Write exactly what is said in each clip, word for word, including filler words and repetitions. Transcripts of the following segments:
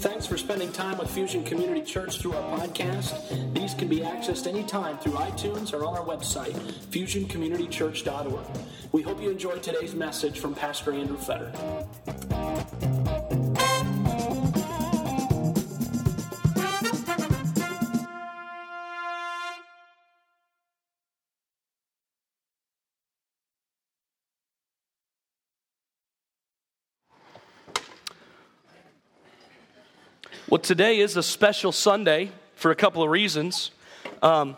Thanks for spending time with Fusion Community Church through our podcast. These can be accessed anytime through iTunes or on our website, fusion community church dot org. We hope you enjoyed today's message from Pastor Andrew Fetter. Well, today is a special Sunday for a couple of reasons. Um,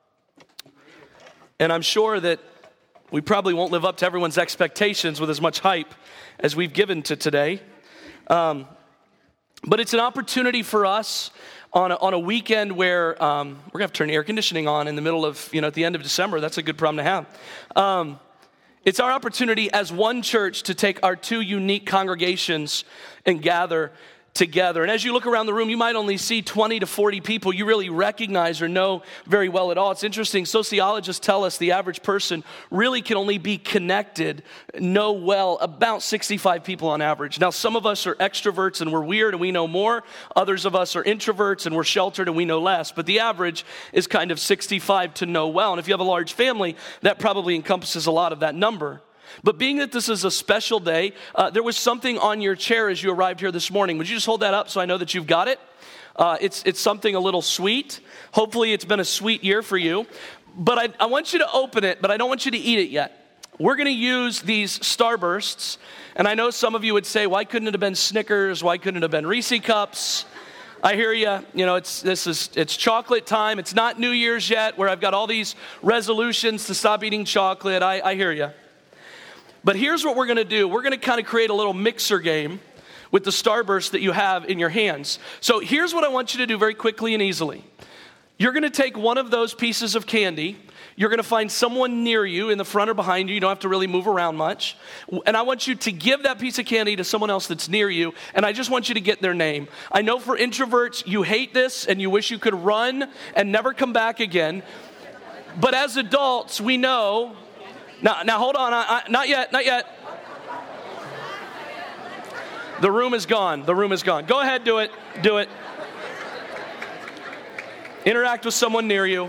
and I'm sure that we probably won't live up to everyone's expectations with as much hype as we've given to today. Um, but it's an opportunity for us on a, on a weekend where um, we're going to have to turn air conditioning on in the middle of, you know, at the end of December. That's a good problem to have. Um, it's our opportunity as one church to take our two unique congregations and gather together. And as you look around the room, you might only see twenty to forty people you really recognize or know very well at all. It's interesting. Sociologists tell us the average person really can only be connected, know well, about sixty-five people on average. Now, some of us are extroverts and we're weird and we know more. Others of us are introverts and we're sheltered and we know less. But the average is kind of sixty-five to know well. And if you have a large family, that probably encompasses a lot of that number. But being that this is a special day, uh, there was something on your chair as you arrived here this morning. Would you just hold that up so I know that you've got it? Uh, it's it's something a little sweet. Hopefully it's been a sweet year for you. But I, I want you to open it, but I don't want you to eat it yet. We're going to use these Starbursts. And I know some of you would say, why couldn't it have been Snickers? Why couldn't it have been Reese Cups? I hear you. You know, it's this is it's chocolate time. It's not New Year's yet where I've got all these resolutions to stop eating chocolate. I, I hear you. But here's what we're going to do. We're going to kind of create a little mixer game with the Starburst that you have in your hands. So here's what I want you to do very quickly and easily. You're going to take one of those pieces of candy. You're going to find someone near you in the front or behind you. You don't have to really move around much. And I want you to give that piece of candy to someone else that's near you. And I just want you to get their name. I know for introverts, you hate this and you wish you could run and never come back again. But as adults, we know... Now, now hold on, I, I, not yet, not yet. The room is gone, the room is gone. Go ahead, do it, do it. Interact with someone near you.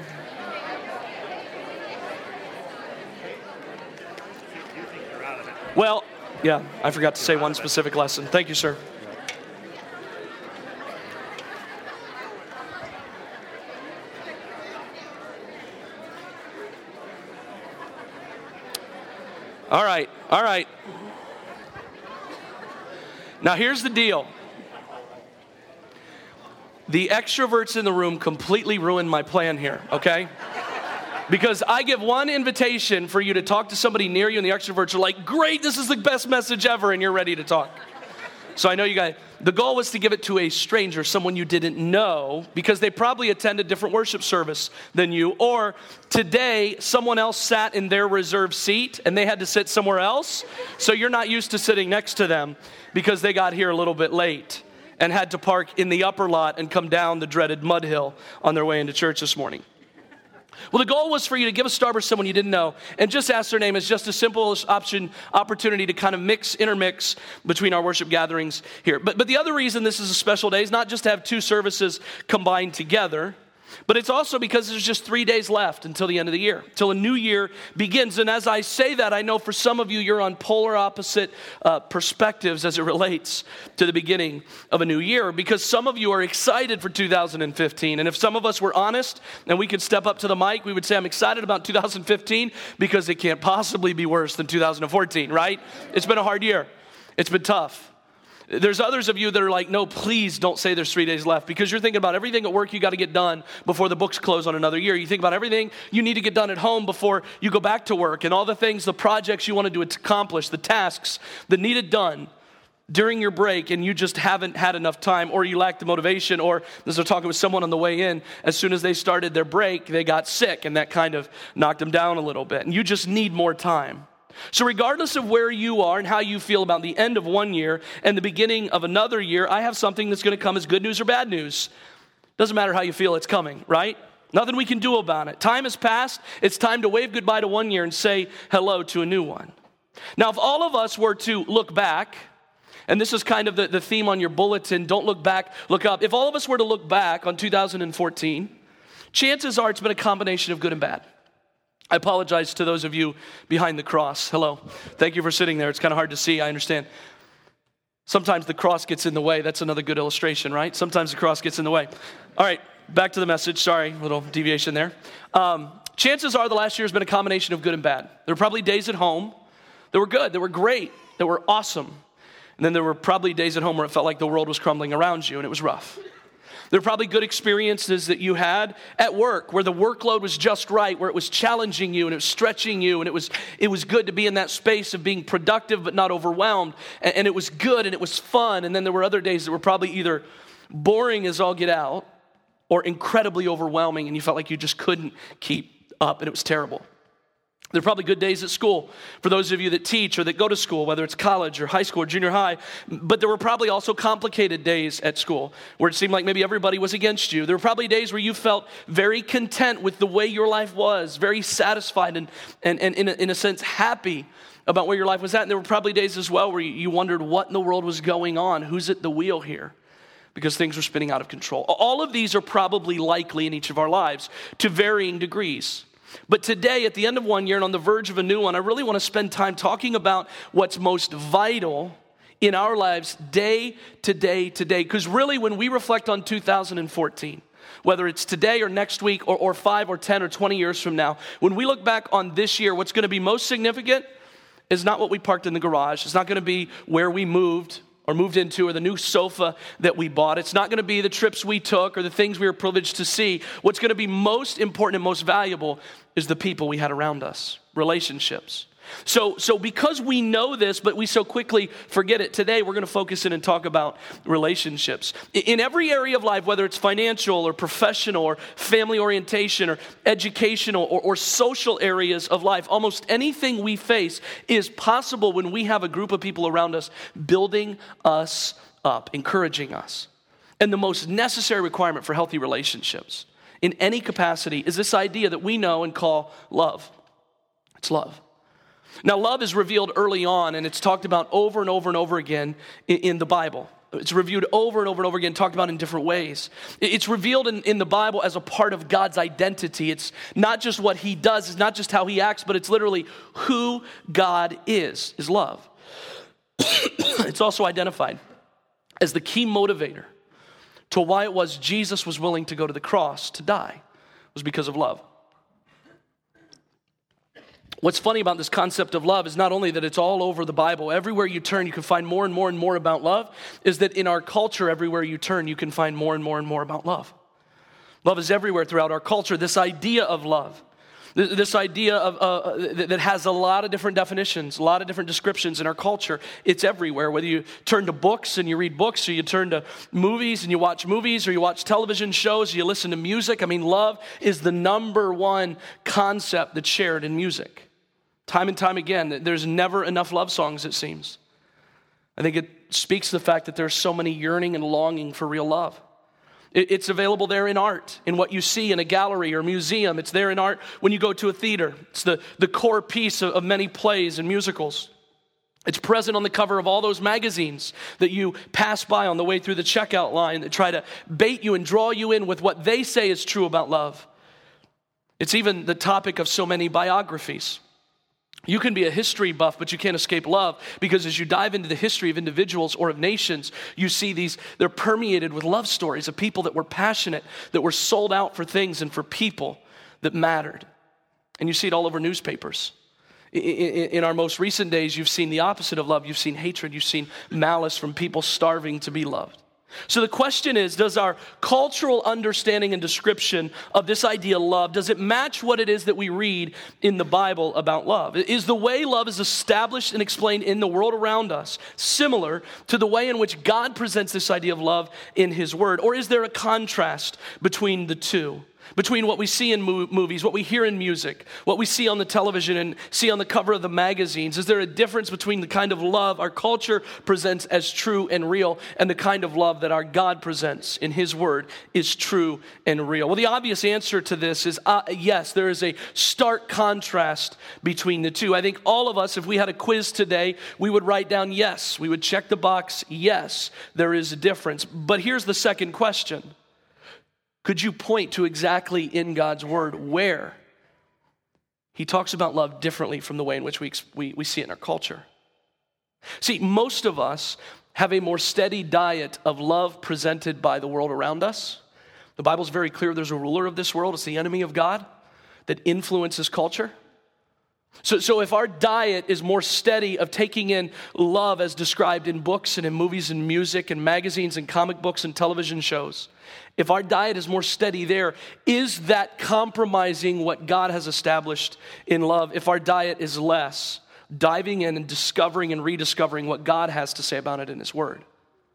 Well, yeah, I forgot to say one specific lesson. Thank you, sir. All right, all right. Now here's the deal. The extroverts in the room completely ruined my plan here, okay? Because I give one invitation for you to talk to somebody near you and the extroverts are like, great, this is the best message ever, and you're ready to talk. So I know you guys, the goal was to give it to a stranger, someone you didn't know, because they probably attended different worship service than you, or today someone else sat in their reserved seat and they had to sit somewhere else, so you're not used to sitting next to them because they got here a little bit late and had to park in the upper lot and come down the dreaded mud hill on their way into church this morning. Well, the goal was for you to give a Starburst to someone you didn't know and just ask their name. It's just a simple option, opportunity to kind of mix, intermix between our worship gatherings here. But, but the other reason this is a special day is not just to have two services combined together, but it's also because there's just three days left until the end of the year, till a new year begins. And as I say that, I know for some of you, you're on polar opposite uh, perspectives as it relates to the beginning of a new year, because some of you are excited for two thousand fifteen. And if some of us were honest and we could step up to the mic, we would say, I'm excited about two thousand fifteen because it can't possibly be worse than two thousand fourteen, right? It's been a hard year. It's been tough. There's others of you that are like, no, please don't say there's three days left, because you're thinking about everything at work you got to get done before the books close on another year. You think about everything you need to get done at home before you go back to work, and all the things, the projects you want to do to accomplish, the tasks that needed done during your break, and you just haven't had enough time, or you lack the motivation, or as I was talking with someone on the way in, as soon as they started their break, they got sick, and that kind of knocked them down a little bit, and you just need more time. So regardless of where you are and how you feel about the end of one year and the beginning of another year, I have something that's going to come as good news or bad news. Doesn't matter how you feel, it's coming, right? Nothing we can do about it. Time has passed. It's time to wave goodbye to one year and say hello to a new one. Now, if all of us were to look back And this is kind of the, the theme on your bulletin. Don't look back, look up. If all of us were to look back on two thousand fourteen, chances are it's been a combination of good and bad. I apologize to those of you behind the cross. Hello. Thank you for sitting there. It's kind of hard to see, I understand. Sometimes the cross gets in the way. That's another good illustration, right? Sometimes the cross gets in the way. All right, back to the message. Sorry, little deviation there. Um, chances are the last year has been a combination of good and bad. There were probably days at home that were good, that were great, that were awesome. And then there were probably days at home where it felt like the world was crumbling around you and it was rough. There were probably good experiences that you had at work where the workload was just right, where it was challenging you and it was stretching you, and it was it was good to be in that space of being productive but not overwhelmed, and, and it was good and it was fun. And then there were other days that were probably either boring as all get out or incredibly overwhelming, and you felt like you just couldn't keep up and it was terrible. There are probably good days at school for those of you that teach or that go to school, whether it's college or high school or junior high, but there were probably also complicated days at school where it seemed like maybe everybody was against you. There were probably days where you felt very content with the way your life was, very satisfied and, and, and in, a, in a sense, happy about where your life was at. And there were probably days as well where you, you wondered what in the world was going on, who's at the wheel here, because things were spinning out of control. All of these are probably likely in each of our lives to varying degrees. But today, at the end of one year and on the verge of a new one, I really want to spend time talking about what's most vital in our lives day to day to day. Because really, when we reflect on two thousand fourteen, whether it's today or next week or, or five or ten or twenty years from now, when we look back on this year, what's going to be most significant is not what we parked in the garage. It's not going to be where we moved or moved into, or the new sofa that we bought. It's not going to be the trips we took or the things we were privileged to see. What's going to be most important and most valuable is the people we had around us, relationships. So, so because we know this, but we so quickly forget it, today we're going to focus in and talk about relationships. In every area of life, whether it's financial or professional or family orientation or educational or, or social areas of life, almost anything we face is possible when we have a group of people around us building us up, encouraging us. And the most necessary requirement for healthy relationships in any capacity is this idea that we know and call love. It's love. Now, love is revealed early on, and it's talked about over and over and over again in, in the Bible. It's reviewed over and over and over again, talked about in different ways. It's revealed in, in the Bible as a part of God's identity. It's not just what he does, it's not just how he acts, but it's literally who God is, is love. It's also identified as the key motivator to why it was Jesus was willing to go to the cross to die, was because of love. What's funny about this concept of love is not only that it's all over the Bible, everywhere you turn you can find more and more and more about love, is that in our culture, everywhere you turn you can find more and more and more about love. Love is everywhere throughout our culture. This idea of love, this idea of uh, that has a lot of different definitions, a lot of different descriptions in our culture. It's everywhere. Whether you turn to books and you read books, or you turn to movies and you watch movies, or you watch television shows, or you listen to music. I mean, love is the number one concept that's shared in music. Time and time again, there's never enough love songs, it seems. I think it speaks to the fact that there's so many yearning and longing for real love. It's available there in art, in what you see in a gallery or museum. It's there in art when you go to a theater. It's the, the core piece of, of many plays and musicals. It's present on the cover of all those magazines that you pass by on the way through the checkout line that try to bait you and draw you in with what they say is true about love. It's even the topic of so many biographies. You can be a history buff, but you can't escape love, because as you dive into the history of individuals or of nations, you see these, they're permeated with love stories of people that were passionate, that were sold out for things and for people that mattered. And you see it all over newspapers. In our most recent days, you've seen the opposite of love. You've seen hatred. You've seen malice from people starving to be loved. So the question is, does our cultural understanding and description of this idea of love, does it match what it is that we read in the Bible about love? Is the way love is established and explained in the world around us similar to the way in which God presents this idea of love in his word? Or is there a contrast between the two? between what we see in mo- movies, what we hear in music, what we see on the television and see on the cover of the magazines? Is there a difference between the kind of love our culture presents as true and real and the kind of love that our God presents in His Word is true and real? Well, the obvious answer to this is uh, yes, there is a stark contrast between the two. I think all of us, if we had a quiz today, we would write down yes. We would check the box, yes, there is a difference. But here's the second question. Could you point to exactly in God's Word where He talks about love differently from the way in which we, we, we see it in our culture? See, most of us have a more steady diet of love presented by the world around us. The Bible's very clear there's a ruler of this world. It's the enemy of God that influences culture. So, so if our diet is more steady of taking in love as described in books and in movies and music and magazines and comic books and television shows, if our diet is more steady there, is that compromising what God has established in love? If our diet is less, diving in and discovering and rediscovering what God has to say about it in His Word.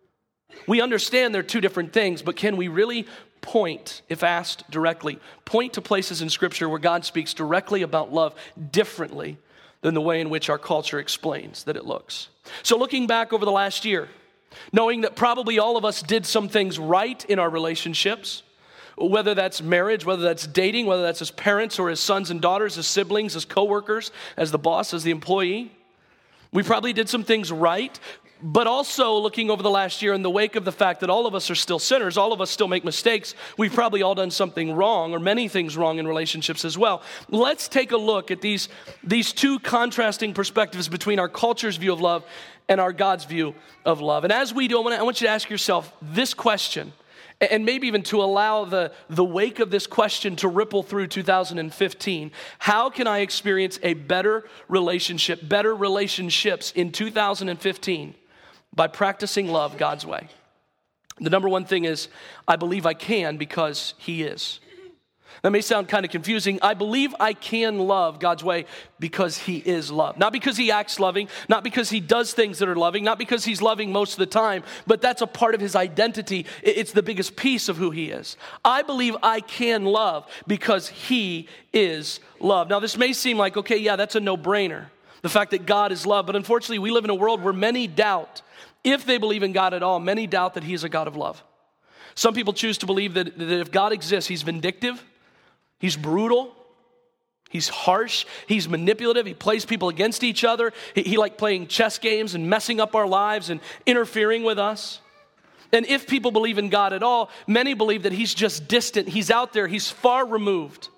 We understand they're two different things, but can we really point, if asked directly, point to places in Scripture where God speaks directly about love differently than the way in which our culture explains that it looks? So looking back over the last year, knowing that probably all of us did some things right in our relationships, whether that's marriage, whether that's dating, whether that's as parents or as sons and daughters, as siblings, as coworkers, as the boss, as the employee. We probably did some things right, but also looking over the last year in the wake of the fact that all of us are still sinners, all of us still make mistakes, we've probably all done something wrong or many things wrong in relationships as well. Let's take a look at these, these two contrasting perspectives between our culture's view of love and our God's view of love. And as we do, I want you to ask yourself this question, and maybe even to allow the, the wake of this question to ripple through two thousand fifteen. How can I experience a better relationship, better relationships in two thousand fifteen by practicing love God's way? The number one thing is, I believe I can because He is. That may sound kind of confusing. I believe I can love God's way because He is love. Not because He acts loving, not because He does things that are loving, not because He's loving most of the time, but that's a part of His identity. It's the biggest piece of who He is. I believe I can love because He is love. Now, this may seem like, okay, yeah, that's a no-brainer, the fact that God is love, but unfortunately, we live in a world where many doubt, if they believe in God at all, many doubt that He is a God of love. Some people choose to believe that, that if God exists, He's vindictive, He's brutal, He's harsh, He's manipulative, He plays people against each other, He, he like playing chess games and messing up our lives and interfering with us. And if people believe in God at all, many believe that He's just distant, He's out there, He's far removed.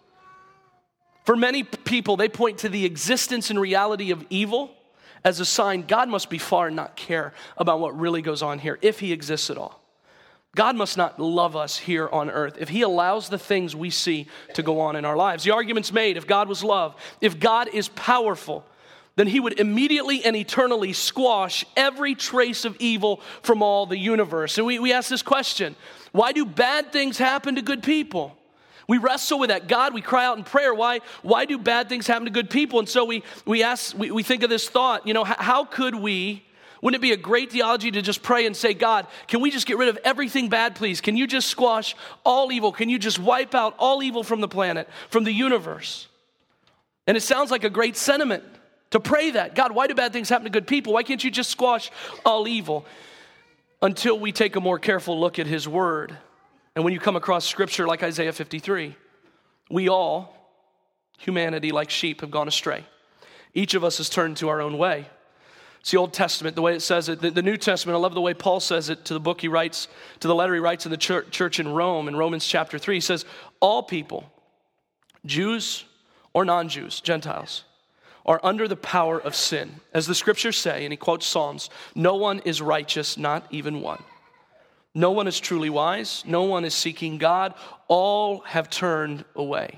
For many people, they point to the existence and reality of evil as a sign God must be far and not care about what really goes on here, if He exists at all. God must not love us here on earth if He allows the things we see to go on in our lives. The argument's made, if God was love, if God is powerful, then He would immediately and eternally squash every trace of evil from all the universe. And we, we ask this question, why do bad things happen to good people? We wrestle with that. God, we cry out in prayer, why, why do bad things happen to good people? And so we, we ask, we, we think of this thought, you know, how, how could we, wouldn't it be a great theology to just pray and say, God, can we just get rid of everything bad, please? Can you just squash all evil? Can you just wipe out all evil from the planet, from the universe? And it sounds like a great sentiment to pray that. God, why do bad things happen to good people? Why can't you just squash all evil? Until we take a more careful look at His Word. And when you come across scripture like Isaiah fifty-three, we all, humanity like sheep, have gone astray. Each of us has turned to our own way. It's the Old Testament, the way it says it. The, the New Testament, I love the way Paul says it to the book he writes, to the letter he writes in the church, church in Rome, in Romans chapter three. He says, all people, Jews or non-Jews, Gentiles, are under the power of sin. As the scriptures say, and he quotes Psalms, no one is righteous, not even one. No one is truly wise. No one is seeking God. All have turned away.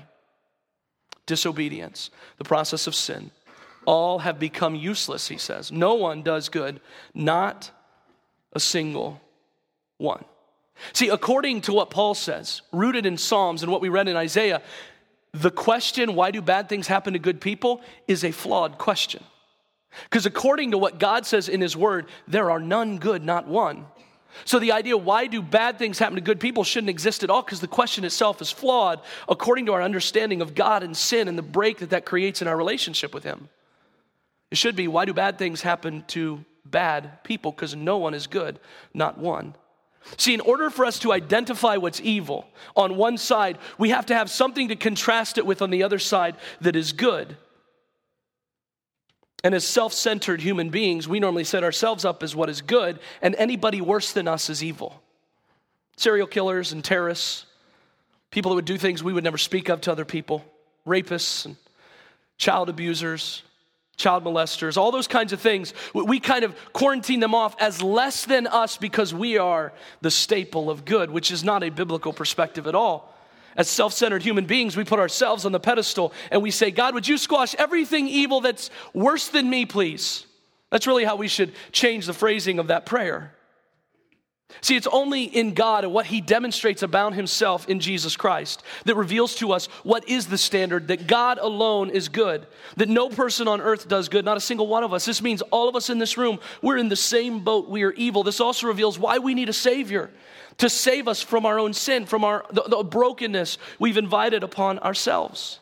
Disobedience, the process of sin. All have become useless, he says. No one does good, not a single one. See, according to what Paul says, rooted in Psalms and what we read in Isaiah, the question, why do bad things happen to good people, is a flawed question. Because according to what God says in His Word, there are none good, not one. So the idea, why do bad things happen to good people, shouldn't exist at all, because the question itself is flawed according to our understanding of God and sin and the break that that creates in our relationship with him. It should be, why do bad things happen to bad people? Because no one is good, not one. See, in order for us to identify what's evil on one side, we have to have something to contrast it with on the other side that is good. And as self-centered human beings, we normally set ourselves up as what is good, and anybody worse than us is evil. Serial killers and terrorists, people that would do things we would never speak of to other people, rapists and child abusers, child molesters, all those kinds of things. We kind of quarantine them off as less than us because we are the staple of good, which is not a biblical perspective at all. As self-centered human beings, we put ourselves on the pedestal and we say, God, would you squash everything evil that's worse than me, please? That's really how we should change the phrasing of that prayer. See, it's only in God and what he demonstrates about himself in Jesus Christ that reveals to us what is the standard, that God alone is good, that no person on earth does good, not a single one of us. This means all of us in this room, we're in the same boat, we are evil. This also reveals why we need a Savior, to save us from our own sin, from our the, the brokenness we've invited upon ourselves.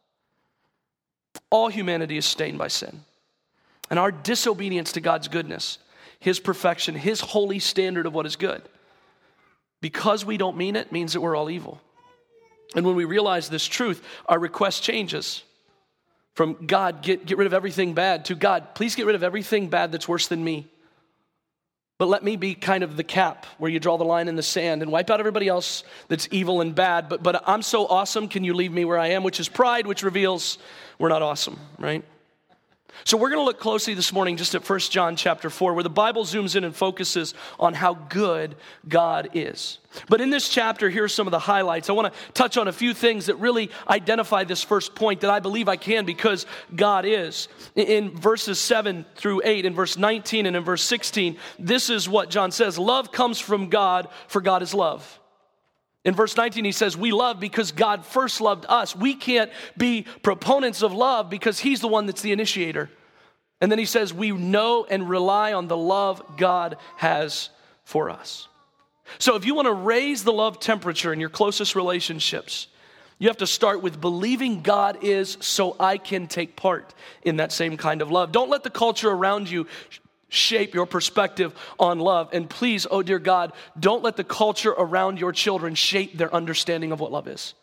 All humanity is stained by sin. And our disobedience to God's goodness, his perfection, his holy standard of what is good, because we don't mean it, means that we're all evil. And when we realize this truth, our request changes from God, get, get rid of everything bad, to God, please get rid of everything bad that's worse than me. But let me be kind of the cap where you draw the line in the sand and wipe out everybody else that's evil and bad. But, but I'm so awesome, can you leave me where I am? Which is pride, which reveals we're not awesome, right? So we're going to look closely this morning just at First John chapter four, where the Bible zooms in and focuses on how good God is. But in this chapter, here are some of the highlights. I want to touch on a few things that really identify this first point that I believe I can because God is. In verses seven through eight, in verse nineteen and in verse sixteen, this is what John says: love comes from God, for God is love. In verse nineteen, he says, we love because God first loved us. We can't be proponents of love because he's the one that's the initiator. And then he says, we know and rely on the love God has for us. So if you want to raise the love temperature in your closest relationships, you have to start with believing God is, so I can take part in that same kind of love. Don't let the culture around you shape your perspective on love. And please, oh dear God, don't let the culture around your children shape their understanding of what love is.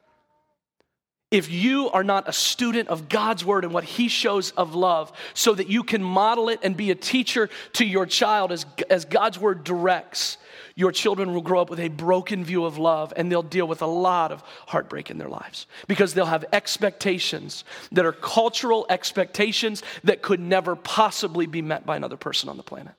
If you are not a student of God's word and what he shows of love so that you can model it and be a teacher to your child as, as God's word directs, your children will grow up with a broken view of love, and they'll deal with a lot of heartbreak in their lives because they'll have expectations that are cultural expectations that could never possibly be met by another person on the planet.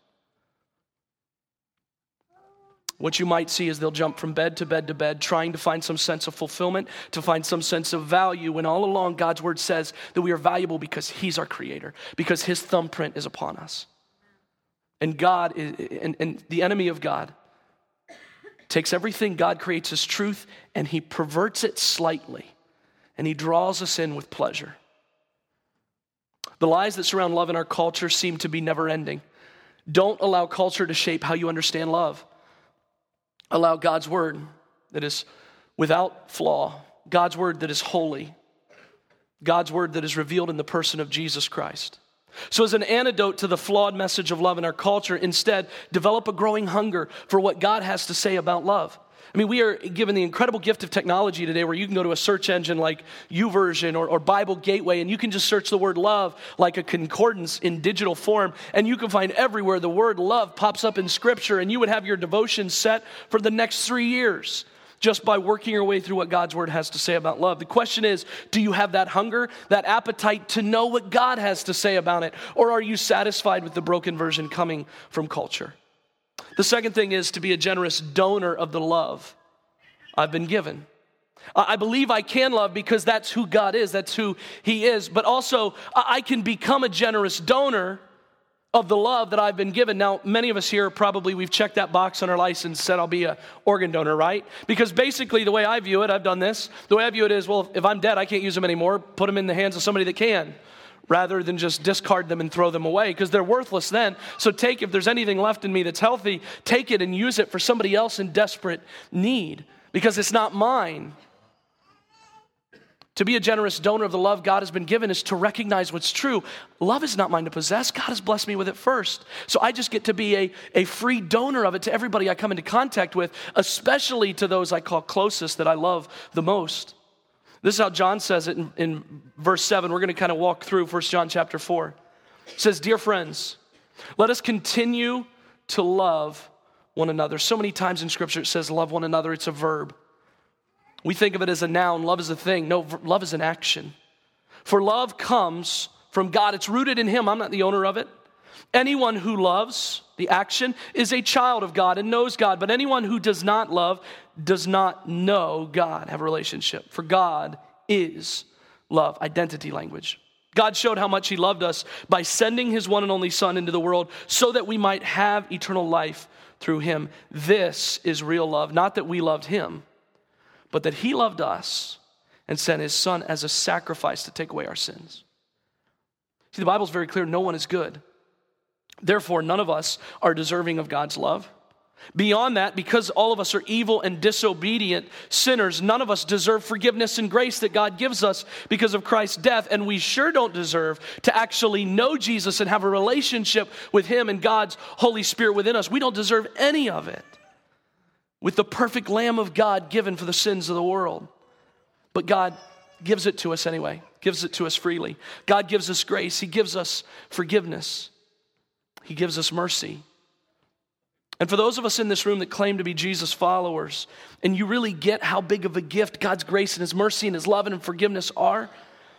What you might see is they'll jump from bed to bed to bed, trying to find some sense of fulfillment, to find some sense of value, when all along God's word says that we are valuable because he's our creator, because his thumbprint is upon us. And God, is, and, and the enemy of God, takes everything God creates as truth and he perverts it slightly, and he draws us in with pleasure. The lies that surround love in our culture seem to be never ending. Don't allow culture to shape how you understand love. Allow God's word that is without flaw, God's word that is holy, God's word that is revealed in the person of Jesus Christ. So as an antidote to the flawed message of love in our culture, instead, develop a growing hunger for what God has to say about love. I mean, we are given the incredible gift of technology today where you can go to a search engine like YouVersion or, or Bible Gateway, and you can just search the word love like a concordance in digital form, and you can find everywhere the word love pops up in Scripture, and you would have your devotion set for the next three years just by working your way through what God's word has to say about love. The question is, do you have that hunger, that appetite to know what God has to say about it, or are you satisfied with the broken version coming from culture? The second thing is to be a generous donor of the love I've been given. I believe I can love because that's who God is, that's who he is, but also I can become a generous donor of the love that I've been given. Now, many of us here probably, we've checked that box on our license, said I'll be an organ donor, right? Because basically the way I view it, I've done this, the way I view it is, well, if I'm dead, I can't use them anymore, put them in the hands of somebody that can. rather than just discard them and throw them away, because they're worthless then. So take, if there's anything left in me that's healthy, take it and use it for somebody else in desperate need, because it's not mine. To be a generous donor of the love God has been given is to recognize what's true. Love is not mine to possess. God has blessed me with it first. So I just get to be a, a free donor of it to everybody I come into contact with, especially to those I call closest that I love the most. This is how John says it in, in verse seven. We're going to kind of walk through First John chapter four. It says, "Dear friends, let us continue to love one another." So many times in Scripture it says love one another. It's a verb. We think of it as a noun. Love is a thing. No, love is an action. For love comes from God. It's rooted in Him. I'm not the owner of it. Anyone who loves, the action, is a child of God and knows God. But anyone who does not love does not know God, have a relationship. For God is love. Identity language. God showed how much He loved us by sending His one and only Son into the world so that we might have eternal life through Him. This is real love. Not that we loved Him, but that He loved us and sent His Son as a sacrifice to take away our sins. See, the Bible's very clear. No one is good. Therefore, none of us are deserving of God's love. Beyond that, because all of us are evil and disobedient sinners, none of us deserve forgiveness and grace that God gives us because of Christ's death. And we sure don't deserve to actually know Jesus and have a relationship with Him and God's Holy Spirit within us. We don't deserve any of it, with the perfect Lamb of God given for the sins of the world. But God gives it to us anyway, gives it to us freely. God gives us grace. He gives us forgiveness. He gives us mercy. And for those of us in this room that claim to be Jesus followers, and you really get how big of a gift God's grace and His mercy and His love and forgiveness are,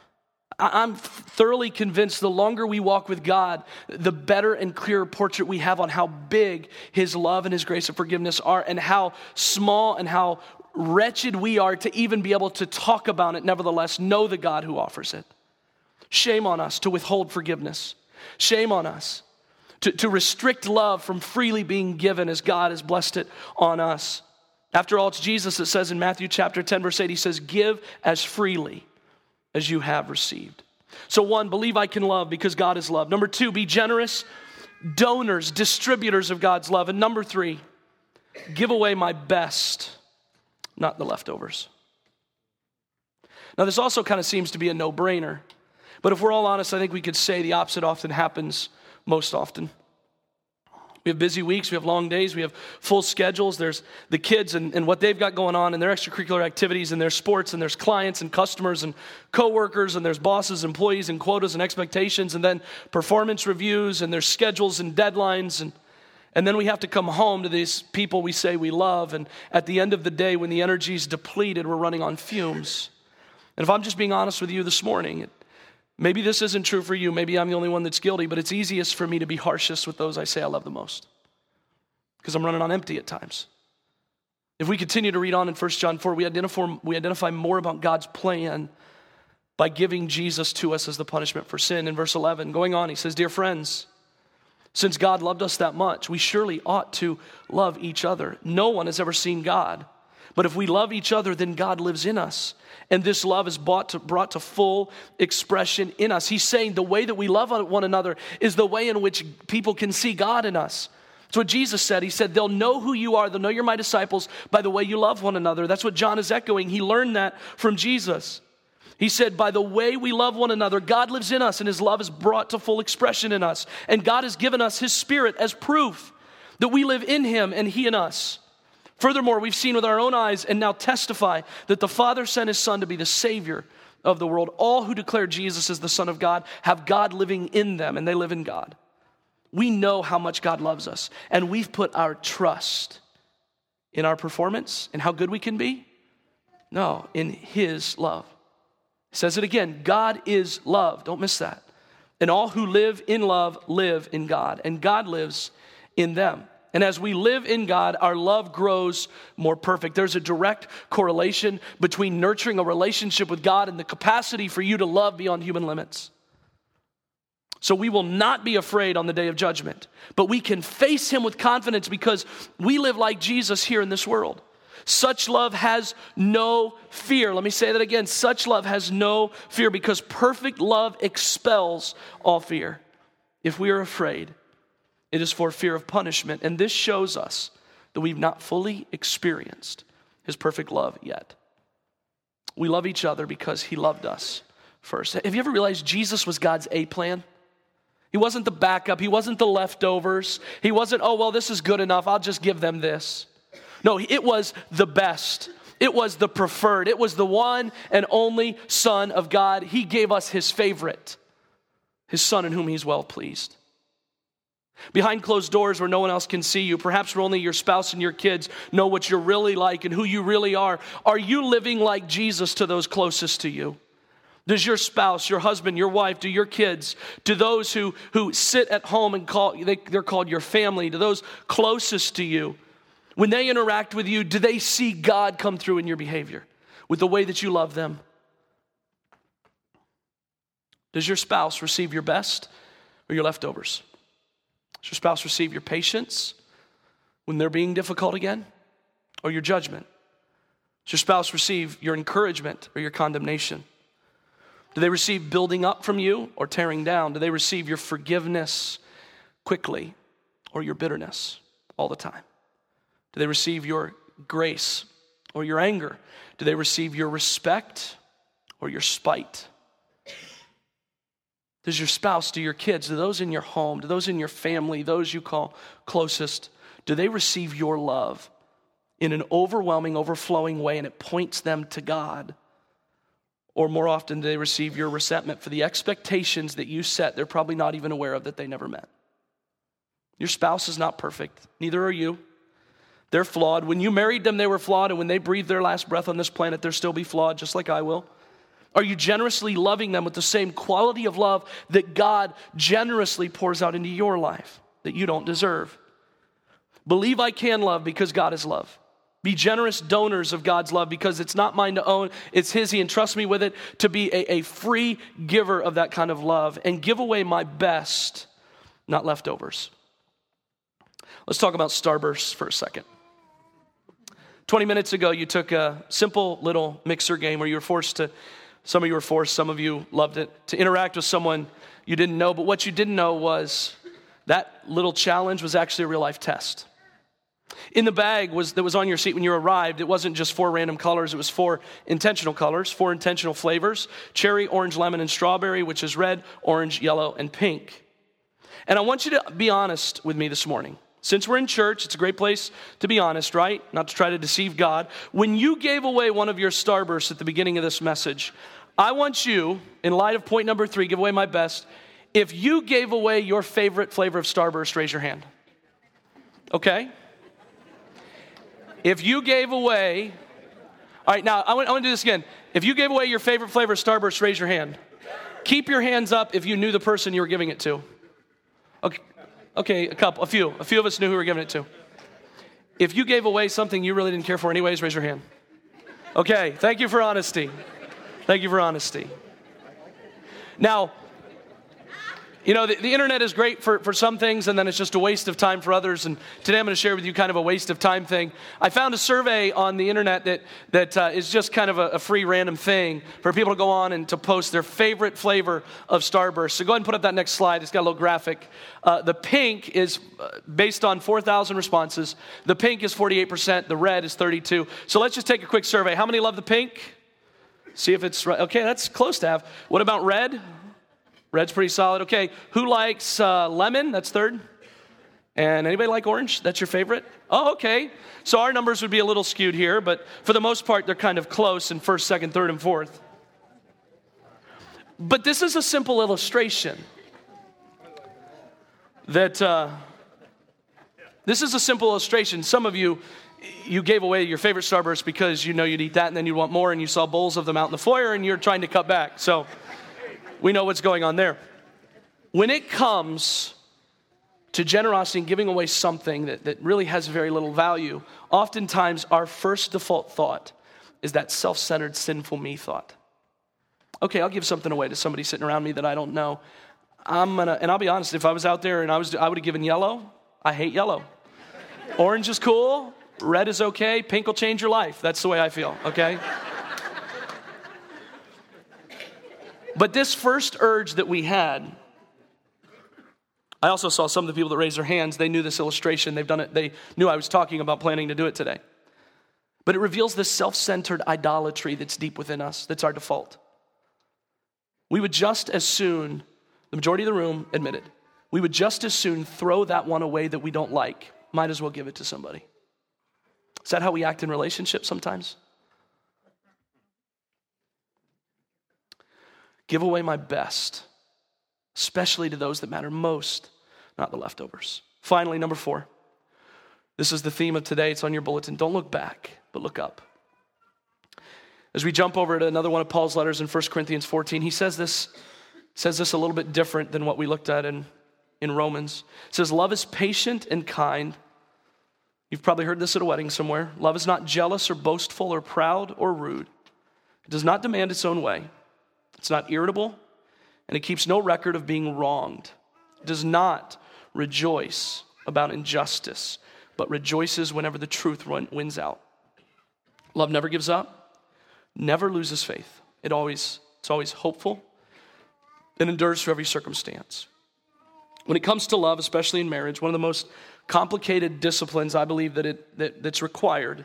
I'm thoroughly convinced the longer we walk with God, the better and clearer portrait we have on how big His love and His grace and forgiveness are, and how small and how wretched we are to even be able to talk about it, nevertheless know the God who offers it. Shame on us to withhold forgiveness. Shame on us to, to restrict love from freely being given as God has blessed it on us. After all, it's Jesus that says in Matthew chapter ten, verse eight, He says, "Give as freely as you have received." So one, believe I can love because God is love. Number two, be generous donors, distributors of God's love. And number three, give away my best, not the leftovers. Now this also kind of seems to be a no-brainer, but if we're all honest, I think we could say the opposite often happens most often. We have busy weeks, we have long days, we have full schedules. There's the kids and, and what they've got going on and their extracurricular activities and their sports, and there's clients and customers and coworkers, and there's bosses, employees, and quotas and expectations, and then performance reviews, and there's schedules and deadlines, and and then we have to come home to these people we say we love, and at the end of the day, when the energy's depleted, we're running on fumes. And if I'm just being honest with you this morning, it, maybe this isn't true for you. Maybe I'm the only one that's guilty, but it's easiest for me to be harshest with those I say I love the most, because I'm running on empty at times. If we continue to read on in First John four, we identify, we identify more about God's plan by giving Jesus to us as the punishment for sin. In verse eleven, going on, he says, "Dear friends, since God loved us that much, we surely ought to love each other. No one has ever seen God. But if we love each other, then God lives in us. And this love is brought to, brought to full expression in us." He's saying the way that we love one another is the way in which people can see God in us. That's what Jesus said. He said, they'll know who you are. They'll know you're my disciples by the way you love one another. That's what John is echoing. He learned that from Jesus. He said, by the way we love one another, God lives in us, and His love is brought to full expression in us. And God has given us His Spirit as proof that we live in Him and He in us. Furthermore, we've seen with our own eyes and now testify that the Father sent His Son to be the Savior of the world. All who declare Jesus as the Son of God have God living in them, and they live in God. We know how much God loves us, and we've put our trust in our performance and how good we can be? No, in His love. He says it again, God is love. Don't miss that. And all who live in love live in God, and God lives in them. And as we live in God, our love grows more perfect. There's a direct correlation between nurturing a relationship with God and the capacity for you to love beyond human limits. So we will not be afraid on the day of judgment, but we can face Him with confidence because we live like Jesus here in this world. Such love has no fear. Let me say that again. Such love has no fear because perfect love expels all fear. If we are afraid, it is for fear of punishment. And this shows us that we've not fully experienced his perfect love yet. We love each other because he loved us first. Have you ever realized Jesus was God's A plan? He wasn't the backup. He wasn't the leftovers. He wasn't, oh, well, this is good enough. I'll just give them this. No, it was the best. It was the preferred. It was the one and only Son of God. He gave us his favorite, his Son in whom he's well pleased. Behind closed doors where no one else can see you, perhaps where only your spouse and your kids know what you're really like and who you really are, are you living like Jesus to those closest to you? Does your spouse, your husband, your wife, do your kids, do those who, who sit at home and call, they, they're called your family, to those closest to you, when they interact with you, do they see God come through in your behavior with the way that you love them? Does your spouse receive your best or your leftovers? Does your spouse receive your patience when they're being difficult again, or your judgment? Does your spouse receive your encouragement or your condemnation? Do they receive building up from you or tearing down? Do they receive your forgiveness quickly or your bitterness all the time? Do they receive your grace or your anger? Do they receive your respect or your spite? Does your spouse, do your kids, do those in your home, do those in your family, those you call closest, do they receive your love in an overwhelming, overflowing way and it points them to God? Or more often, do they receive your resentment for the expectations that you set they're probably not even aware of that they never met? Your spouse is not perfect. Neither are you. They're flawed. When you married them, they were flawed. And when they breathe their last breath on this planet, they'll still be flawed, just like I will. Are you generously loving them with the same quality of love that God generously pours out into your life that you don't deserve? Believe I can love because God is love. Be generous donors of God's love because it's not mine to own. It's his. He entrusts me with it to be a, a free giver of that kind of love and give away my best, not leftovers. Let's talk about Starburst for a second. twenty minutes ago, you took a simple little mixer game where you were forced to, some of you were forced, some of you loved it, to interact with someone you didn't know. But what you didn't know was that little challenge was actually a real life test. In the bag was that was on your seat when you arrived, it wasn't just four random colors, it was four intentional colors, four intentional flavors, cherry, orange, lemon, and strawberry, which is red, orange, yellow, and pink. And I want you to be honest with me this morning. Since we're in church, it's a great place to be honest, right? Not to try to deceive God. When you gave away one of your Starbursts at the beginning of this message, I want you, in light of point number three, give away my best. If you gave away your favorite flavor of Starburst, raise your hand. Okay? If you gave away, all right, now I want, I want to do this again. If you gave away your favorite flavor of Starburst, raise your hand. Keep your hands up if you knew the person you were giving it to. Okay, okay, a couple, a few. A few of us knew who we were giving it to. If you gave away something you really didn't care for anyways, raise your hand. Okay, thank you for honesty. Thank you for honesty. Now, you know, the, the internet is great for, for some things, and then it's just a waste of time for others. And today I'm going to share with you kind of a waste of time thing. I found a survey on the internet that, that uh, is just kind of a, a free random thing for people to go on and to post their favorite flavor of Starburst. So go ahead and put up that next slide. It's got a little graphic. Uh, the pink is uh, based on four thousand responses. The pink is forty-eight percent. The red is thirty-two. So let's just take a quick survey. How many love the pink? See if it's right. Okay, that's close to half. What about red? Red's pretty solid. Okay, who likes uh, lemon? That's third. And anybody like orange? That's your favorite? Oh, okay. So our numbers would be a little skewed here, but for the most part, they're kind of close in first, second, third, and fourth. But this is a simple illustration that, uh, this is a simple illustration. Some of you, you gave away your favorite Starburst because you know you'd eat that and then you'd want more, and you saw bowls of them out in the foyer and you're trying to cut back. So we know what's going on there. When it comes to generosity and giving away something that, that really has very little value, oftentimes our first default thought is that self-centered, sinful me thought. Okay, I'll give something away to somebody sitting around me that I don't know. I'm gonna, and I'll be honest, if I was out there and I was, I would have given yellow. I hate yellow. Orange is cool. Red is okay. Pink will change your life. That's the way I feel, okay? But this first urge that we had, I also saw some of the people that raised their hands. They knew this illustration. They've done it. They knew I was talking about planning to do it today. But it reveals this self-centered idolatry that's deep within us. That's our default. We would just as soon, the majority of the room admitted, we would just as soon throw that one away that we don't like. Might as well give it to somebody. Is that how we act in relationships sometimes? Give away my best, especially to those that matter most, not the leftovers. Finally, number four. This is the theme of today. It's on your bulletin. Don't look back, but look up. As we jump over to another one of Paul's letters in First Corinthians fourteen, he says this, says this a little bit different than what we looked at in, in Romans. It says, love is patient and kind. You've probably heard this at a wedding somewhere. Love is not jealous or boastful or proud or rude. It does not demand its own way. It's not irritable, and it keeps no record of being wronged. It does not rejoice about injustice, but rejoices whenever the truth wins out. Love never gives up, never loses faith. It always, it's always hopeful and endures through every circumstance. When it comes to love, especially in marriage, one of the most complicated disciplines I believe that it that, that's required,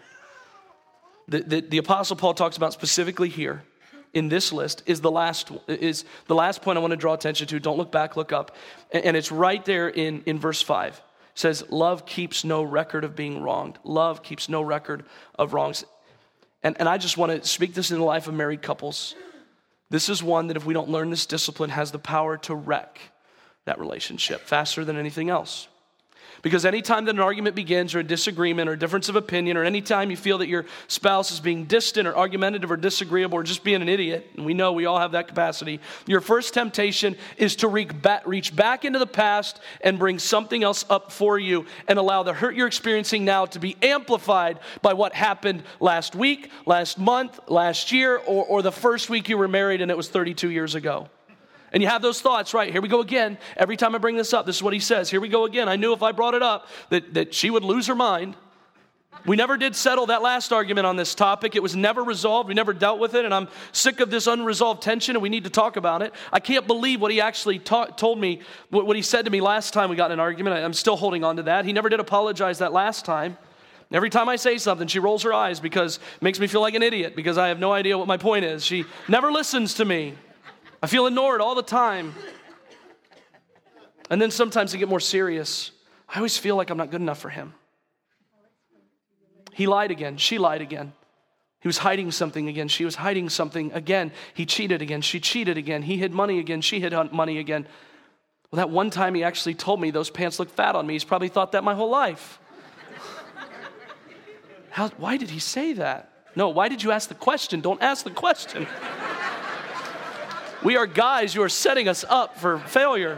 that, that the Apostle Paul talks about specifically here in this list, is the last is the last point I want to draw attention to. Don't look back, look up. And, and it's right there in, in verse five. It says, love keeps no record of being wronged. Love keeps no record of wrongs. And, and I just want to speak this in the life of married couples. This is one that if we don't learn this discipline has the power to wreck that relationship faster than anything else. Because anytime that an argument begins or a disagreement or a difference of opinion, or anytime you feel that your spouse is being distant or argumentative or disagreeable or just being an idiot, and we know we all have that capacity, your first temptation is to reach back into the past and bring something else up for you and allow the hurt you're experiencing now to be amplified by what happened last week, last month, last year, or, or the first week you were married and it was thirty-two years ago. And you have those thoughts, right? Here we go again. Every time I bring this up, this is what he says. Here we go again. I knew if I brought it up that, that she would lose her mind. We never did settle that last argument on this topic. It was never resolved. We never dealt with it. And I'm sick of this unresolved tension and we need to talk about it. I can't believe what he actually ta- told me, what, what he said to me last time we got in an argument. I, I'm still holding on to that. He never did apologize that last time. Every time I say something, she rolls her eyes because it makes me feel like an idiot because I have no idea what my point is. She never listens to me. I feel ignored all the time. And then sometimes I get more serious. I always feel like I'm not good enough for him. He lied again. She lied again. He was hiding something again. She was hiding something again. He cheated again. She cheated again. He hid money again. She hid money again. Well, that one time he actually told me those pants look fat on me. He's probably thought that my whole life. How, why did he say that? No, why did you ask the question? Don't ask the question. We are guys who are setting us up for failure.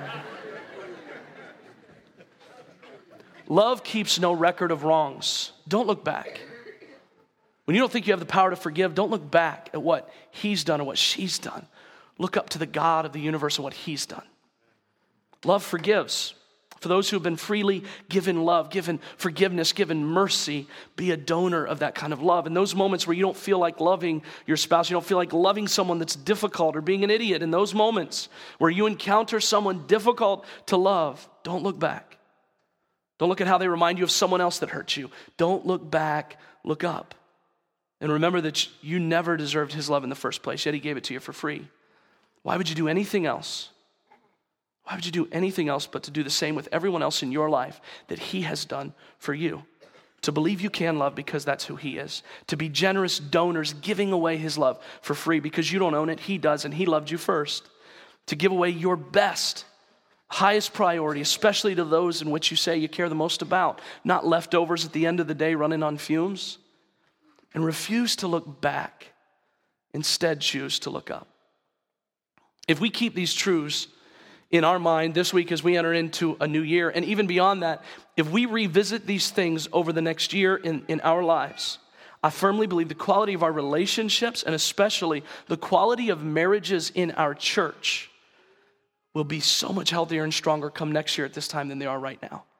Love keeps no record of wrongs. Don't look back. When you don't think you have the power to forgive, don't look back at what he's done or what she's done. Look up to the God of the universe and what he's done. Love forgives. For those who have been freely given love, given forgiveness, given mercy, be a donor of that kind of love. In those moments where you don't feel like loving your spouse, you don't feel like loving someone that's difficult or being an idiot, in those moments where you encounter someone difficult to love, don't look back. Don't look at how they remind you of someone else that hurt you. Don't look back, look up. And remember that you never deserved his love in the first place, yet he gave it to you for free. Why would you do anything else? Why would you do anything else but to do the same with everyone else in your life that he has done for you? To believe you can love because that's who he is. To be generous donors giving away his love for free because you don't own it, he does, and he loved you first. To give away your best, highest priority, especially to those in which you say you care the most about, not leftovers at the end of the day running on fumes. And refuse to look back. Instead, choose to look up. If we keep these truths in our mind this week as we enter into a new year, and even beyond that, if we revisit these things over the next year in, in our lives, I firmly believe the quality of our relationships, and especially the quality of marriages in our church, will be so much healthier and stronger come next year at this time than they are right now.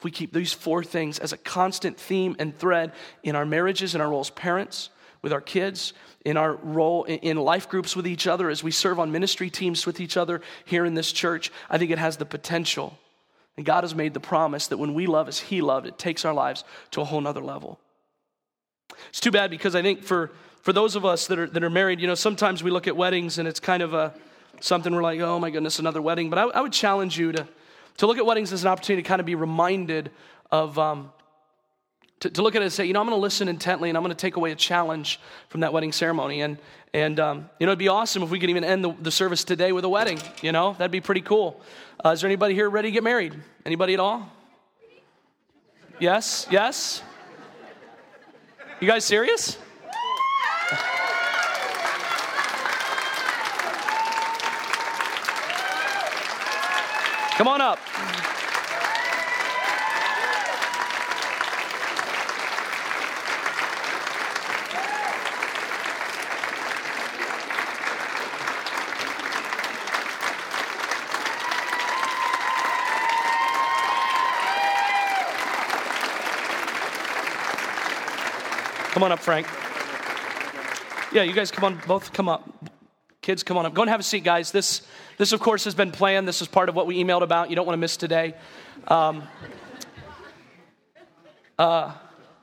if we keep these four things as a constant theme and thread in our marriages, in our role as parents, with our kids, in our role in life groups with each other, as we serve on ministry teams with each other here in this church, I think it has the potential. And God has made the promise that when we love as he loved, it takes our lives to a whole nother level. It's too bad because I think for, for those of us that are that are married, you know, sometimes we look at weddings and it's kind of a something we're like, oh my goodness, another wedding. But I, I would challenge you to, to look at weddings as an opportunity to kind of be reminded of, um, to, to look at it and say, you know, I'm going to listen intently and I'm going to take away a challenge from that wedding ceremony. And, and um, you know, it'd be awesome if we could even end the, the service today with a wedding, you know, that'd be pretty cool. Uh, is there anybody here ready to get married? Anybody at all? Yes? Yes? You guys serious? Come on up. Come on up, Frank. Yeah, you guys come on, both come up. Kids, come on up. Go and have a seat, guys. This, this of course, has been planned. This is part of what we emailed about. You don't want to miss today. Um, uh,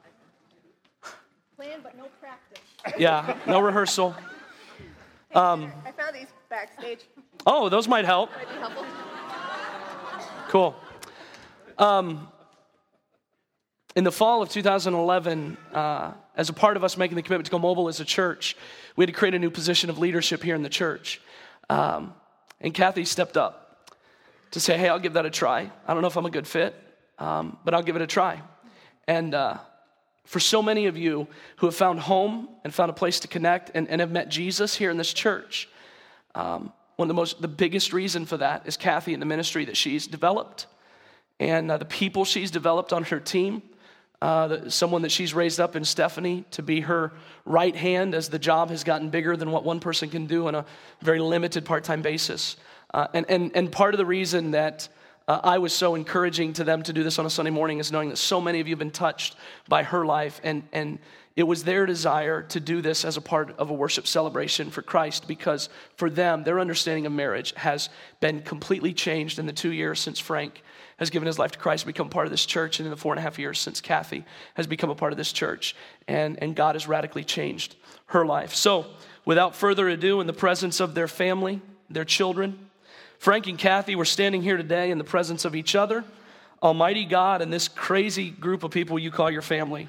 Plan, but no practice. Yeah, no rehearsal. Um, I found these backstage. Oh, those might help. Might be helpful. Cool. Um, in the fall of two thousand eleven, uh, as a part of us making the commitment to go mobile as a church, we had to create a new position of leadership here in the church. Um, and Kathy stepped up to say, hey, I'll give that a try. I don't know if I'm a good fit, um, but I'll give it a try. And uh, for so many of you who have found home and found a place to connect and, and have met Jesus here in this church, um, one of the most, the biggest reason for that is Kathy and the ministry that she's developed and uh, the people she's developed on her team. Uh, the, someone that she's raised up in Stephanie to be her right hand as the job has gotten bigger than what one person can do on a very limited part-time basis. Uh, and, and, and part of the reason that uh, I was so encouraging to them to do this on a Sunday morning is knowing that so many of you have been touched by her life. And, and it was their desire to do this as a part of a worship celebration for Christ because for them, their understanding of marriage has been completely changed in the two years since Frank has given his life to Christ, become part of this church, and in the four and a half years since Kathy has become a part of this church, and, and God has radically changed her life. So, without further ado, in the presence of their family, their children, Frank and Kathy were standing here today in the presence of each other, Almighty God, and this crazy group of people you call your family.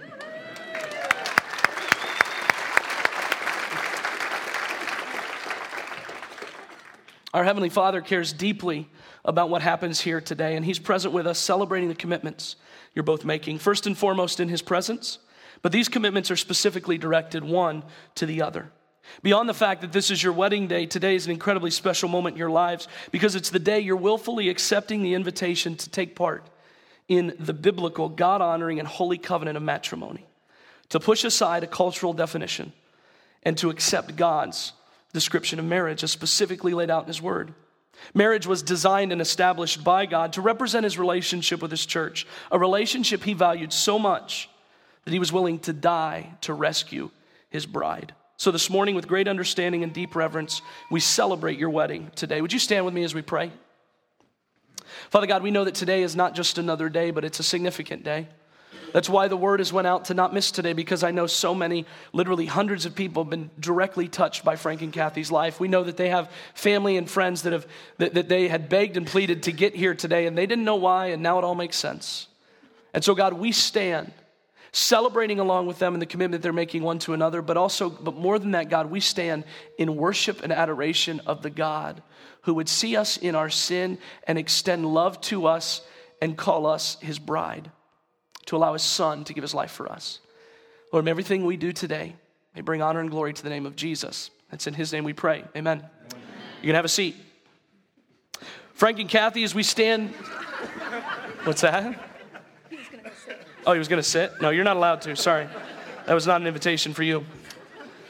Our Heavenly Father cares deeply about what happens here today, and he's present with us, celebrating the commitments you're both making, first and foremost in his presence. But these commitments are specifically directed one to the other. Beyond the fact that this is your wedding day, today is an incredibly special moment in your lives because it's the day you're willfully accepting the invitation to take part in the biblical, God-honoring, and holy covenant of matrimony, to push aside a cultural definition and to accept God's description of marriage as specifically laid out in his word. Marriage was designed and established by God to represent his relationship with his church, a relationship he valued so much that he was willing to die to rescue his bride. So this morning, with great understanding and deep reverence, we celebrate your wedding today. Would you stand with me as we pray? Father God, we know that today is not just another day, but it's a significant day. That's why the word has went out to not miss today, because I know so many, literally hundreds of people have been directly touched by Frank and Kathy's life. We know that they have family and friends that have that, that they had begged and pleaded to get here today, and they didn't know why, and now it all makes sense. And so, God, we stand celebrating along with them in the commitment they're making one to another, but also, but more than that, God, we stand in worship and adoration of the God who would see us in our sin and extend love to us and call us his bride, to allow his son to give his life for us. Lord, may everything we do today may bring honor and glory to the name of Jesus. It's in his name we pray. Amen. Amen. You can have a seat. Frank and Kathy, as we stand. What's that? He was going to go sit. Oh, he was going to sit? No, you're not allowed to. Sorry. That was not an invitation for you.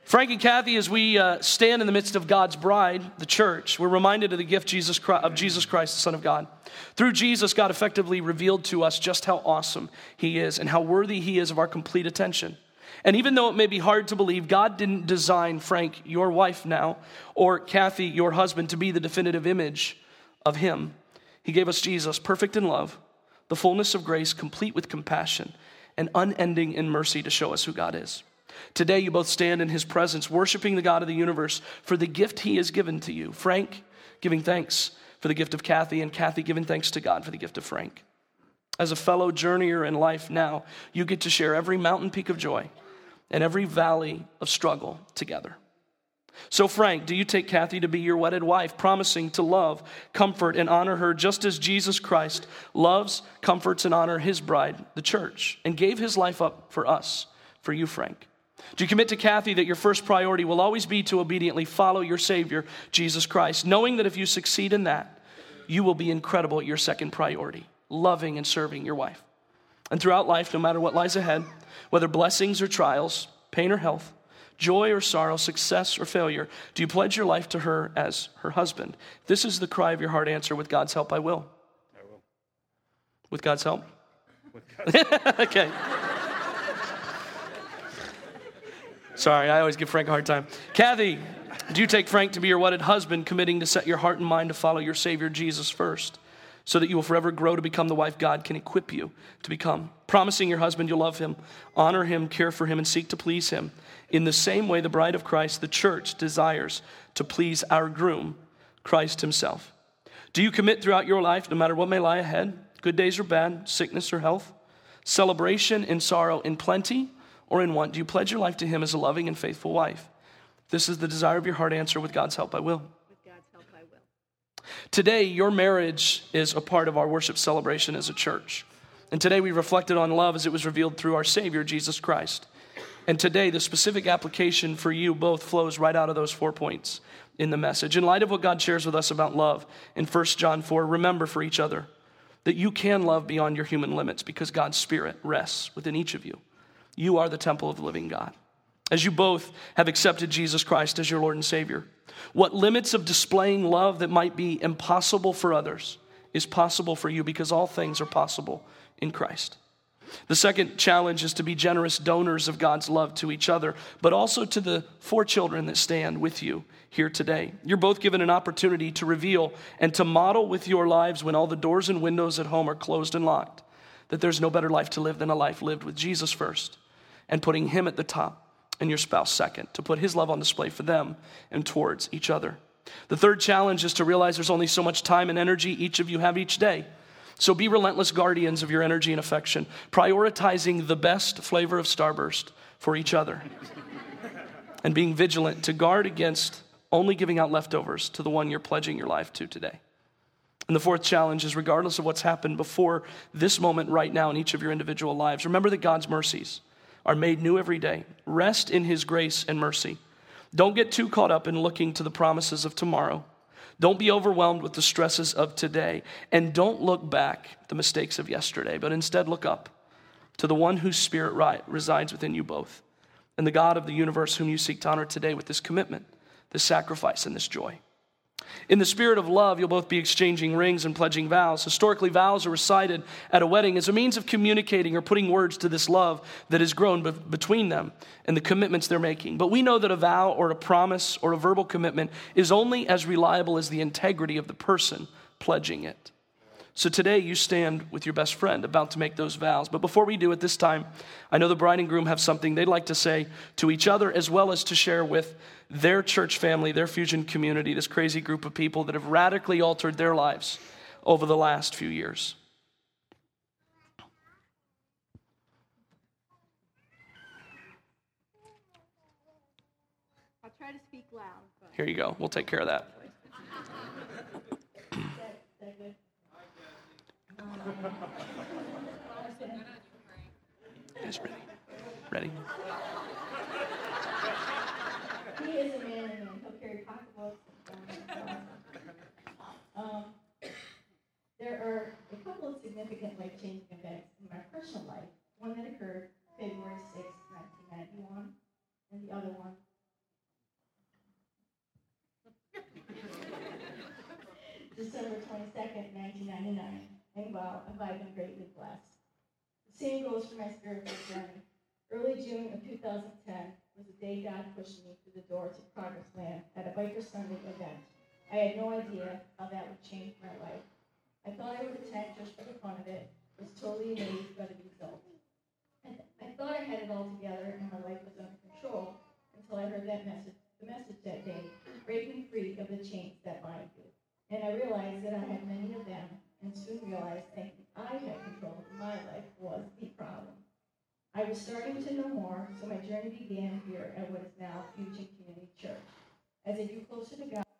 Frank and Kathy, as we uh, stand in the midst of God's bride, the church, we're reminded of the gift Jesus Christ, of Jesus Christ, the Son of God. Through Jesus, God effectively revealed to us just how awesome he is and how worthy he is of our complete attention. And even though it may be hard to believe, God didn't design Frank, your wife now, or Kathy, your husband, to be the definitive image of him. He gave us Jesus, perfect in love, the fullness of grace, complete with compassion, and unending in mercy to show us who God is. Today, you both stand in his presence, worshiping the God of the universe for the gift he has given to you. Frank, giving thanks for the gift of Kathy, and Kathy giving thanks to God for the gift of Frank. As a fellow journeyer in life now, you get to share every mountain peak of joy and every valley of struggle together. So Frank, do you take Kathy to be your wedded wife, promising to love, comfort, and honor her just as Jesus Christ loves, comforts, and honor his bride, the church, and gave his life up for us, for you, Frank? Do you commit to Kathy that your first priority will always be to obediently follow your Savior, Jesus Christ, knowing that if you succeed in that, you will be incredible at your second priority, loving and serving your wife? And throughout life, no matter what lies ahead, whether blessings or trials, pain or health, joy or sorrow, success or failure, do you pledge your life to her as her husband? This is the cry of your heart. Answer, with God's help, I will. I will. With God's help? With God's help. Okay. Sorry, I always give Frank a hard time. Kathy, do you take Frank to be your wedded husband, committing to set your heart and mind to follow your Savior Jesus first, so that you will forever grow to become the wife God can equip you to become? Promising your husband you'll love him, honor him, care for him, and seek to please him in the same way the bride of Christ, the church, desires to please our groom, Christ himself. Do you commit throughout your life, no matter what may lie ahead, good days or bad, sickness or health, celebration and sorrow, in plenty or in want, do you pledge your life to him as a loving and faithful wife? This is the desire of your heart. Answer, with God's help, I will. With God's help, I will. Today, your marriage is a part of our worship celebration as a church. And today we reflected on love as it was revealed through our Savior, Jesus Christ. And today, the specific application for you both flows right out of those four points in the message. In light of what God shares with us about love in First John four, remember for each other that you can love beyond your human limits because God's Spirit rests within each of you. You are the temple of the living God. As you both have accepted Jesus Christ as your Lord and Savior, what limits of displaying love that might be impossible for others is possible for you because all things are possible in Christ. The second challenge is to be generous donors of God's love to each other, but also to the four children that stand with you here today. You're both given an opportunity to reveal and to model with your lives when all the doors and windows at home are closed and locked, that there's no better life to live than a life lived with Jesus first and putting him at the top and your spouse second, to put his love on display for them and towards each other. The third challenge is to realize there's only so much time and energy each of you have each day. So be relentless guardians of your energy and affection, prioritizing the best flavor of Starburst for each other and being vigilant to guard against only giving out leftovers to the one you're pledging your life to today. And the fourth challenge is, regardless of what's happened before this moment right now in each of your individual lives, remember that God's mercies are made new every day. Rest in his grace and mercy. Don't get too caught up in looking to the promises of tomorrow. Don't be overwhelmed with the stresses of today. And don't look back at the mistakes of yesterday, but instead look up to the one whose spirit resides within you both, and the God of the universe whom you seek to honor today with this commitment, this sacrifice, and this joy. In the spirit of love, you'll both be exchanging rings and pledging vows. Historically, vows are recited at a wedding as a means of communicating or putting words to this love that has grown be- between them and the commitments they're making. But we know that a vow or a promise or a verbal commitment is only as reliable as the integrity of the person pledging it. So today you stand with your best friend about to make those vows. But before we do it this time, I know the bride and groom have something they'd like to say to each other, as well as to share with their church family, their Fusion community, this crazy group of people that have radically altered their lives over the last few years. I'll try to speak loud. But... Here you go. We'll take care of that. Guys, ready? Ready? He is a man, and he'll carry pocketbooks. Um, there are a couple of significant life-changing events in my personal life. One that occurred February sixth, nineteen ninety-one, and the other one I've been greatly blessed. The same goes for my spiritual journey. Early June of two thousand ten was the day God pushed me through the doors of Progress Land at a Biker Sunday event. I had no idea how that would change my life. I thought I would attend just for the fun of it, was totally amazed by the result. And I thought I had it all together and my life was under control until I heard that message, the message that day, breaking free of the chains that bind you. And I realized that I had many of them, and soon realized thinking I had control of my life was the problem. I was starting to know more, so my journey began here at what is now Fusion Community Church. As I grew closer to God,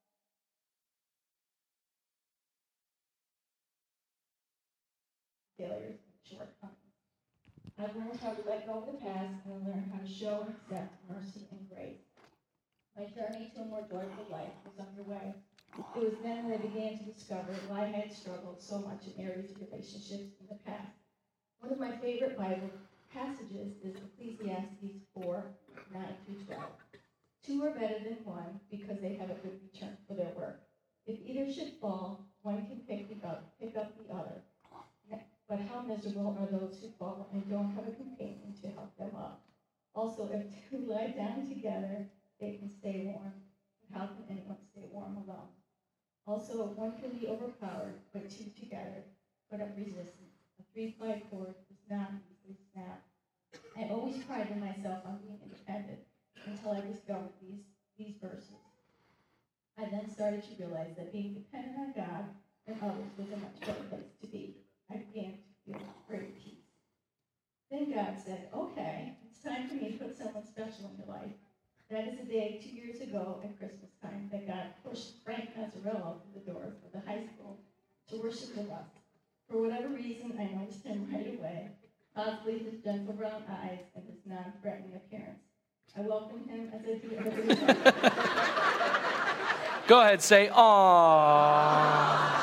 failures and shortcomings. I've learned how to let go of the past and learn how to show and accept mercy and grace. My journey to a more joyful life was underway. It was then that I began to discover why I had struggled so much in areas of relationships in the past. One of my favorite Bible passages is Ecclesiastes four, nine through twelve. Two are better than one because they have a good return for their work. If either should fall, one can pick, the up, pick up the other. But how miserable are those who fall and don't have a companion to help them up. Also, if two lie down together, they can stay warm. But how can anyone stay warm alone? Also, one can be overpowered, but two together put up resistance. A three-ply cord is not easily snapped. I always prided myself on being independent until I discovered these, these verses. I then started to realize that being dependent on God and others was a much better place to be. I began to feel great peace. Then God said, okay, it's time for me to put someone special in your life. That is the day two years ago at Christmas time that God pushed Frank Mazzarello through the doors of the high school to worship with us. For whatever reason, I noticed him right away, possibly his gentle brown eyes and his non-threatening appearance. I welcomed him as I do every time. Go ahead, say, aww.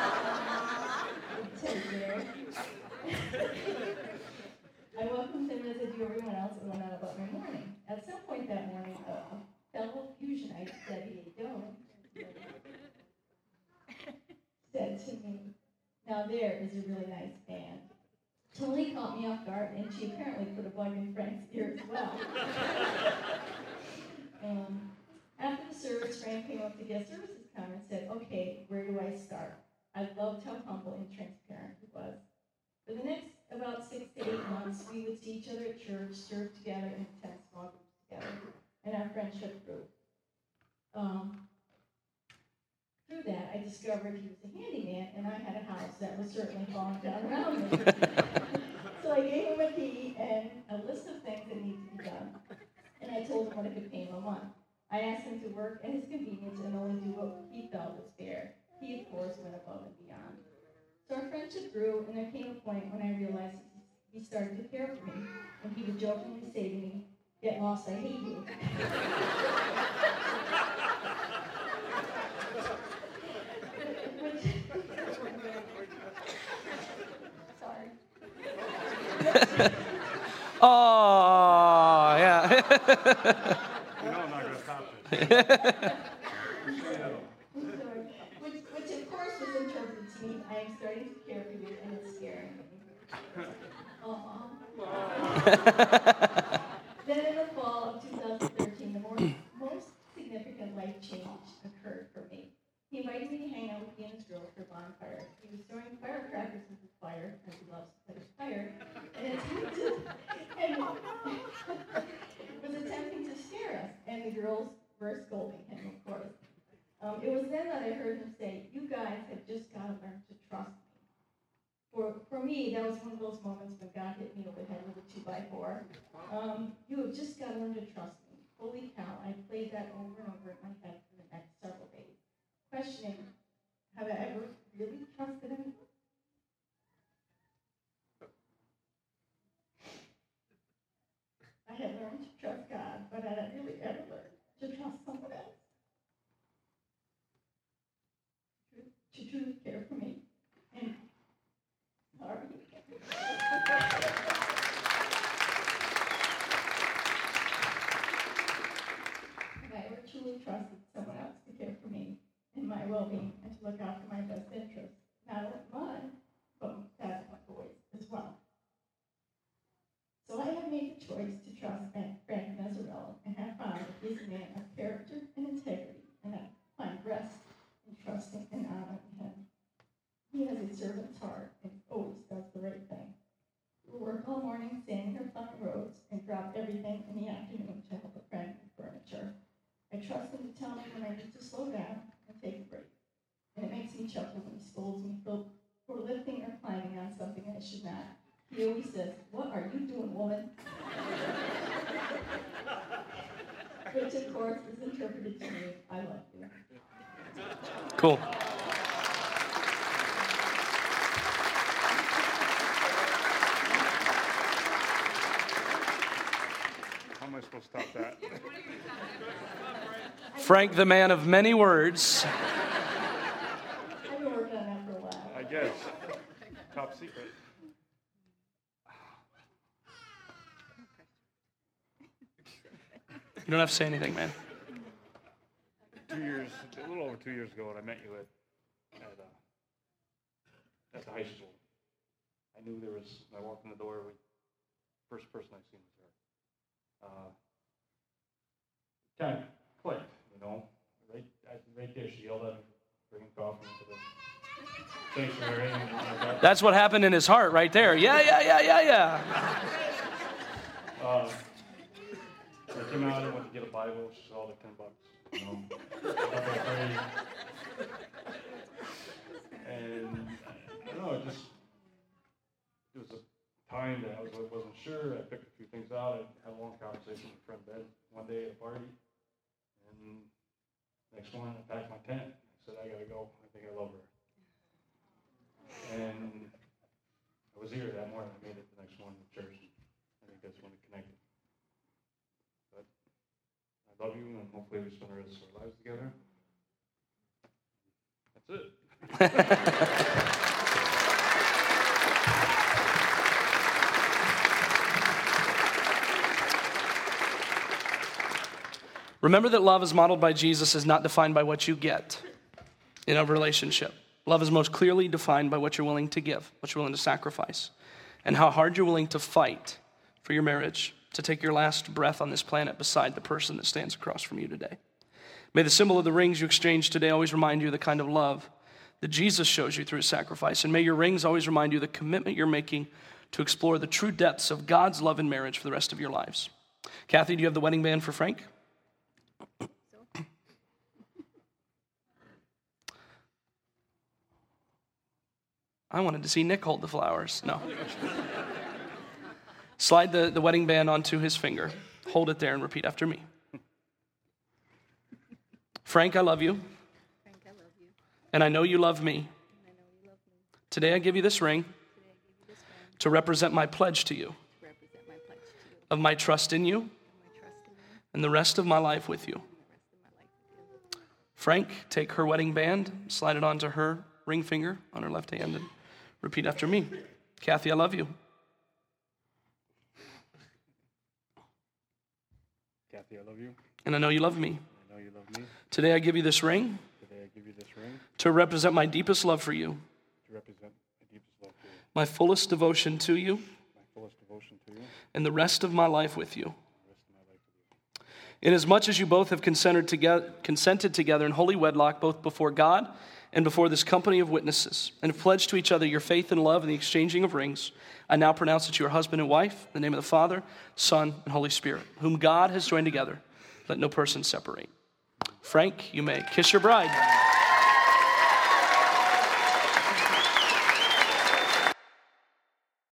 I welcomed him as I do everyone else and went on about my morning. At some point that morning, a fellow Fusionite, Debbie Doan, said to me, now there is a really nice band. Totally caught me off guard, and she apparently put a bug in Frank's ear as well. um, after the service, Frank came up to guest services come and said, okay, where do I start? I loved how humble and transparent he was. For the next about six to eight months, we would see each other at church, serve together, and attend small groups together, and our friendship grew. Um, through that, I discovered he was a handyman, and I had a house that was certainly falling down around me. So I gave him a key and a list of things that needed to be done, and I told him what I could pay him a month. I asked him to work at his convenience and only do what he felt was fair. He, of course, went above and beyond. So our friendship grew, and there came a point when I realized he started to care for me, and he would jokingly say to me, get lost, I hate you. Sorry. Oh, yeah. You know I'm not going to stop it. which, which, of course, was interpreted to mean I am starting to care for you, and it's scaring me. Uh-huh. Then in the fall of two thousand thirteen, the more, most significant life change occurred for me. He invited me to hang out with he and his girls for a bonfire. He was throwing firecrackers with his fire, as he loves to play with fire, and, attempted, and was attempting to scare us, and the girls were scolding him, of course. Um, it was then that I heard him say, you guys have just got to learn to trust me. For, for me, that was one of those moments when God hit me over the head with a two by four. Um, you have just got to learn to trust me. Holy cow, I played that over and over in my head for the next several days, questioning, have I ever really trusted him? I had learned to trust God, but had I really ever learned to trust someone else? To truly care for me. And sorry. If I ever truly trusted someone else to care for me and my well-being and to look out for my best interests, not only mine, but that drop everything in the afternoon to help a friend with furniture. I trust him to tell me when I need to slow down and take a break. And it makes me chuckle when he scolds me for, for lifting or climbing on something I should not. He always says, "What are you doing, woman?" Which, of course, is interpreted to me, "I love you." Cool. How am I supposed to stop that? Frank, the man of many words. I've been working on that for a while. I guess. Top secret. You don't have to say anything, man. Two years, a little over two years ago, when I met you at at, uh, at the high school, I knew there was. I walked in the door. We, first person I seen was her. Uh, kind of clicked, you know. Right, right there, she yelled at me, bringing coffee into the sanctuary. And like that. That's what happened in his heart right there. Yeah, yeah, yeah, yeah, yeah. Uh, I came out and went to get a Bible. She saw like ten bucks. You know, and I don't know. It just it was a time that I was, wasn't sure. I picked a few things out. I had a long conversation with a friend Ben one day at a party, and next morning I packed my tent. I said, "I gotta go. I think I love her." And I was here that morning. I made it the next morning to church. I think that's when it connected. But I love you, and hopefully we spend the rest of our lives together. That's it. Remember that love is modeled by Jesus is not defined by what you get in a relationship. Love is most clearly defined by what you're willing to give, what you're willing to sacrifice, and how hard you're willing to fight for your marriage, to take your last breath on this planet beside the person that stands across from you today. May the symbol of the rings you exchange today always remind you of the kind of love that Jesus shows you through his sacrifice. And may your rings always remind you of the commitment you're making to explore the true depths of God's love in marriage for the rest of your lives. Kathy, do you have the wedding band for Frank? I wanted to see Nick hold the flowers. No. Slide the, the wedding band onto his finger. Hold it there and repeat after me. Frank, I love you. Frank, I love you. And I know you love me. And I know you love me. Today I give you this ring Today I give you this ring to represent my pledge to you to represent my pledge to you, of my trust in you of my trust in you, and the rest of my life with you. and the rest of my life with you. Frank, take her wedding band, slide it onto her ring finger on her left hand, and repeat after me. Kathy, I love you. Kathy, I love you. And I know you love me. I know you love me. Today I give you this ring Today I give you this ring to represent my deepest love for you, to represent my deepest love for you, my fullest devotion to you, my fullest devotion to you, and and the rest of my life with you. the rest of my life with you. Inasmuch as you both have consented together, consented together in holy wedlock, both before God and before this company of witnesses, and have pledged to each other your faith and love in the exchanging of rings, I now pronounce that you are husband and wife, in the name of the Father, Son, and Holy Spirit, whom God has joined together. Let no person separate. Frank, you may kiss your bride.